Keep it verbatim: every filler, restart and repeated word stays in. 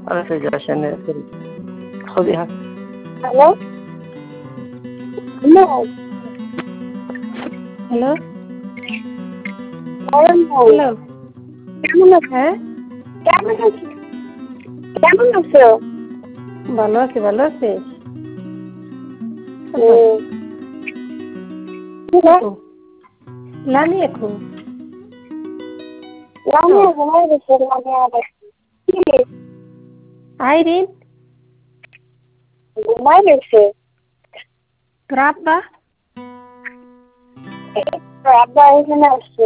على فكرة عشان ال- خذيها. الو الو hello hello hello কেমন আছো হ্যাঁ কেমন আছো কেমন আছো ভালো আছি ভালো আছি হুম। একো লানি একো লামি ঘুমাই গেছে লামি আবার কি আইরিন ঘুমাই গেছে তোর আব্বা আব্বা এখানে আসছে